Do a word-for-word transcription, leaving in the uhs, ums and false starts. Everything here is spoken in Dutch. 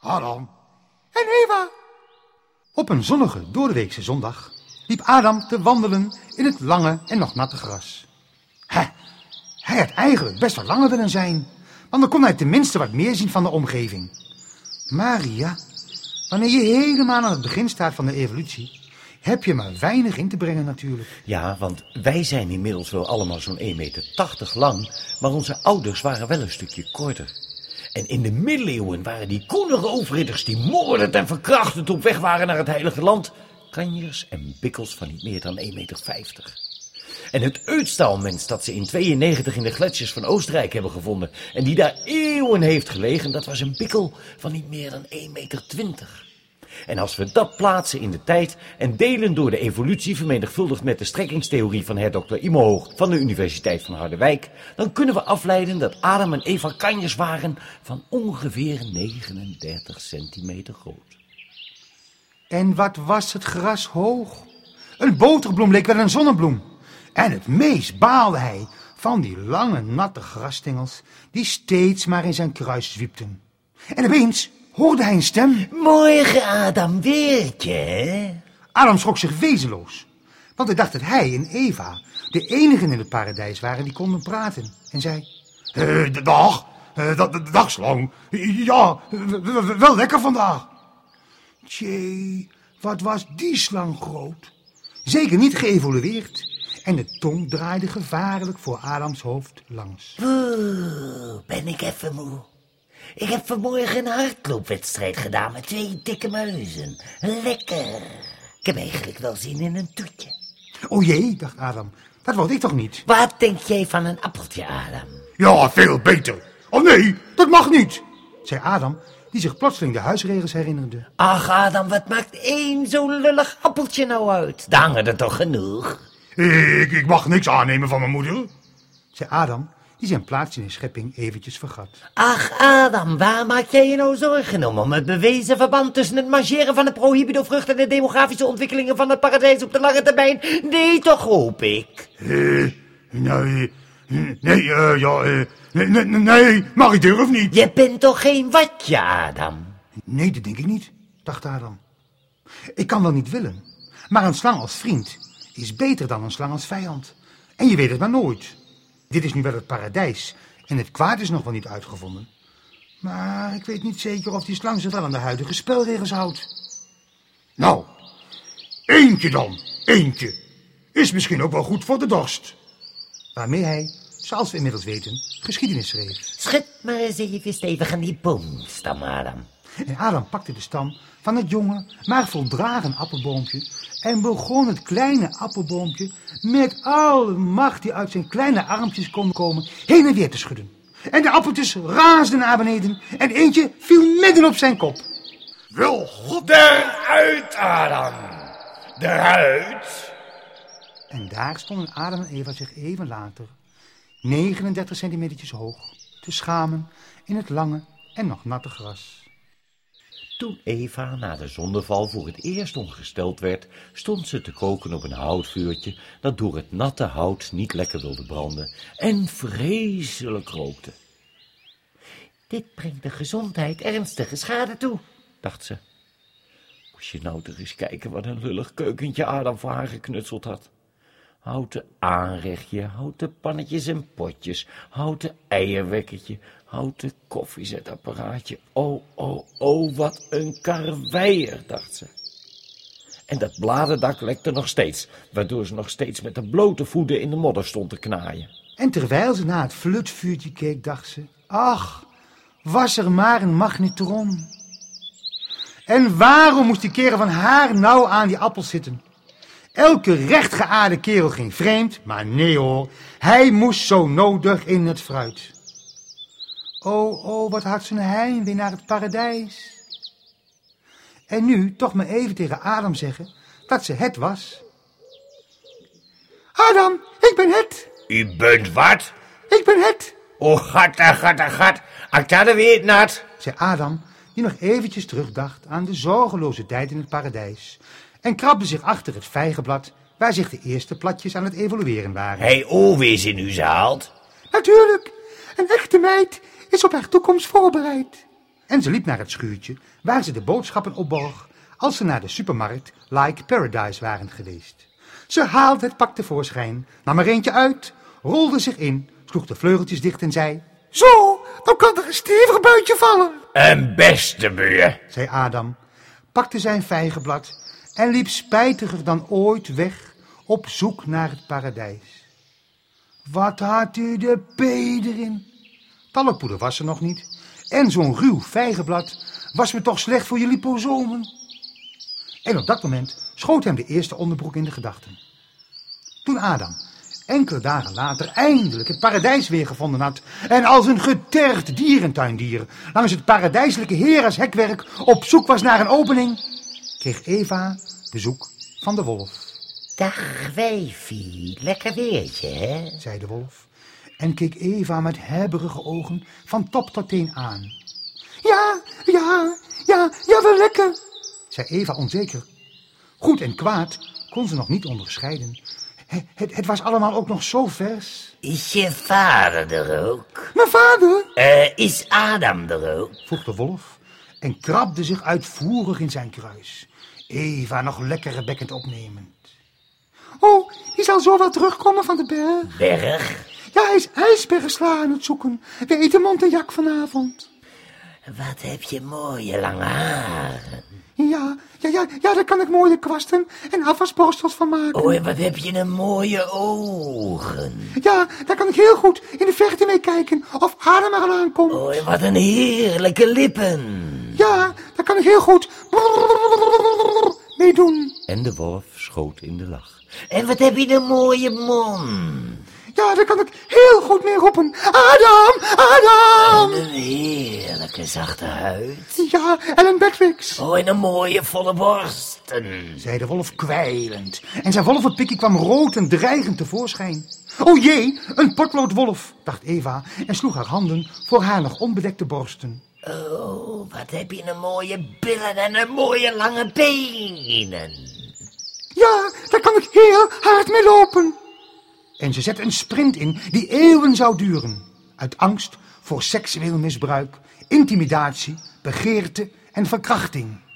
Adam en Eva. Op een zonnige doordeweekse zondag liep Adam te wandelen in het lange en nog natte gras. Hè, hij had eigenlijk best wel langer willen zijn, want dan kon hij tenminste wat meer zien van de omgeving. Maar ja, wanneer je helemaal aan het begin staat van de evolutie, heb je maar weinig in te brengen natuurlijk. Ja, want wij zijn inmiddels wel allemaal zo'n één meter tachtig lang, maar onze ouders waren wel een stukje korter. En in de middeleeuwen waren die koene roofridders die moordend en verkrachtend op weg waren naar het heilige land kanjers en bikkels van niet meer dan één meter vijftig. En het Ötztalmens dat ze in tweeënnegentig in de gletsjers van Oostenrijk hebben gevonden en die daar eeuwen heeft gelegen, dat was een bikkel van niet meer dan één meter twintig. En als we dat plaatsen in de tijd en delen door de evolutie vermenigvuldigd met de strekkingstheorie van herdokter Imhoog van de Universiteit van Harderwijk, dan kunnen we afleiden dat Adam en Eva kanjers waren van ongeveer negenendertig centimeter groot. En wat was het gras hoog? Een boterbloem leek wel een zonnebloem. En het meest baalde hij van die lange, natte grasstengels die steeds maar in zijn kruis zwiepten. En opeens hoorde hij een stem. Morgen, Adam, weertje, hè? Adam schrok zich wezenloos, want hij dacht dat hij en Eva de enigen in het paradijs waren die konden praten. En zei, uh, de dag, uh, de, de dagslang, ja, wel lekker vandaag. Tjee, wat was die slang groot. Zeker niet geëvolueerd. En de tong draaide gevaarlijk voor Adams hoofd langs. Oeh, ben ik even moe. Ik heb vanmorgen een hardloopwedstrijd gedaan met twee dikke muizen. Lekker. Ik heb eigenlijk wel zin in een toetje. O jee, dacht Adam, dat word ik toch niet? Wat denk jij van een appeltje, Adam? Ja, veel beter. Oh nee, dat mag niet, zei Adam, die zich plotseling de huisregels herinnerde. Ach, Adam, wat maakt één zo'n lullig appeltje nou uit? Daar hangen er toch genoeg? Ik, ik mag niks aannemen van mijn moeder, zei Adam, die zijn plaats in de schepping eventjes vergat. Ach, Adam, waar maak jij je nou zorgen om? Om het bewezen verband tussen het marcheren van de prohibidovrucht en de demografische ontwikkelingen van het paradijs op de lange termijn? Nee, toch hoop ik. Eh, nee, nee, uh, ja, uh, nee, nee, nee, maar ik durf niet. Je bent toch geen watje, Adam? Nee, dat denk ik niet, dacht Adam. Ik kan wel niet willen, maar een slang als vriend is beter dan een slang als vijand. En je weet het maar nooit. Dit is nu wel het paradijs en het kwaad is nog wel niet uitgevonden. Maar ik weet niet zeker of die slang zich wel aan de huidige spelregels houdt. Nou, eentje dan, eentje. Is misschien ook wel goed voor de dorst. Waarmee hij, zoals we inmiddels weten, geschiedenis schreef. Schud maar eens even stevig aan die boomstam, Adam. En Adam pakte de stam van het jonge, maar voldragen appelboompje en begon het kleine appelboompje met alle macht die uit zijn kleine armpjes kon komen heen en weer te schudden. En de appeltjes raasden naar beneden en eentje viel midden op zijn kop. Wel god, eruit, Adam! Eruit! En daar stonden Adam en Eva zich even later, negenendertig centimetertjes hoog, te schamen in het lange en nog natte gras. Toen Eva na de zondeval voor het eerst ongesteld werd, stond ze te koken op een houtvuurtje dat door het natte hout niet lekker wilde branden en vreselijk rookte. Dit brengt de gezondheid ernstige schade toe, dacht ze. Moest je nou toch eens kijken wat een lullig keukentje Adam voor haar geknutseld had. Houten aanrechtje, houten pannetjes en potjes, houten eierwekkertje, houten koffiezetapparaatje. Oh, oh, oh, wat een karweier, dacht ze. En dat bladerdak lekte nog steeds, waardoor ze nog steeds met de blote voeten in de modder stond te knaaien. En terwijl ze naar het flutvuurtje keek, dacht ze, ach, was er maar een magnetron. En waarom moest die kerel van haar nou aan die appels zitten? Elke rechtgeaarde kerel ging vreemd, maar nee hoor, hij moest zo nodig in het fruit. Oh, oh, wat had ze een heimwee naar het paradijs. En nu toch maar even tegen Adam zeggen dat ze het was. Adam, ik ben het. U bent wat? Ik ben het. Oh, gat, gat, gat, ik had er weer nat, zei Adam, die nog eventjes terugdacht aan de zorgeloze tijd in het paradijs. En krabde zich achter het vijgenblad, waar zich de eerste platjes aan het evolueren waren. Hij alweer in uw zaal? Natuurlijk, een echte meid is op haar toekomst voorbereid. En ze liep naar het schuurtje waar ze de boodschappen opborg als ze naar de supermarkt Like Paradise waren geweest. Ze haalde het pak tevoorschijn, nam er eentje uit, rolde zich in, sloeg de vleugeltjes dicht en zei: Zo, dan kan er een stevig buitje vallen. Een beste buur, zei Adam, pakte zijn vijgenblad en liep spijtiger dan ooit weg op zoek naar het paradijs. Wat had u de P erin? Talkpoeder was er nog niet. En zo'n ruw vijgenblad was me toch slecht voor je liposomen. En op dat moment schoot hem de eerste onderbroek in de gedachten. Toen Adam enkele dagen later eindelijk het paradijs weer gevonden had en als een getergd dierentuindier langs het paradijselijke Hera's hekwerk op zoek was naar een opening, kreeg Eva bezoek van de wolf. Dag wijfie, lekker weertje, hè? Zei de wolf en keek Eva met hebberige ogen van top tot teen aan. Ja, ja, ja, ja, wel lekker, zei Eva onzeker. Goed en kwaad kon ze nog niet onderscheiden. Het, het, het was allemaal ook nog zo vers. Is je vader er ook? Mijn vader, Eh, is Adam er ook? vroeg de wolf en krabde zich uitvoerig in zijn kruis. Eva nog lekkere bekkend opnemend. Oh, die zal zo wel terugkomen van de berg. Berg? Ja, hij is ijsbergsla aan het zoeken. We eten Montejak vanavond. Wat heb je mooie lange haren. Ja, ja, ja, ja, daar kan ik mooie kwasten en afwasborstels van maken. Oh, en wat heb je een mooie ogen. Ja, daar kan ik heel goed in de verte mee kijken of Adam er al aankomt. Oh, en wat een heerlijke lippen. Ja, daar kan ik heel goed mee doen. En de wolf schoot in de lach. En wat heb je een mooie mond. Ja, daar kan ik heel goed mee roepen. Adam, Adam! En een heerlijke zachte huid. Ja, en een Beckfix, Oh, en een mooie volle borsten. zei de wolf kwijlend. En zijn wolvenpikkie kwam rood en dreigend tevoorschijn. O jee, een potloodwolf, dacht Eva en sloeg haar handen voor haar nog onbedekte borsten. Oh, wat heb je een mooie billen en een mooie lange benen. Ja, daar kan ik heel hard mee lopen. En ze zette een sprint in die eeuwen zou duren. Uit angst voor seksueel misbruik, intimidatie, begeerte en verkrachting.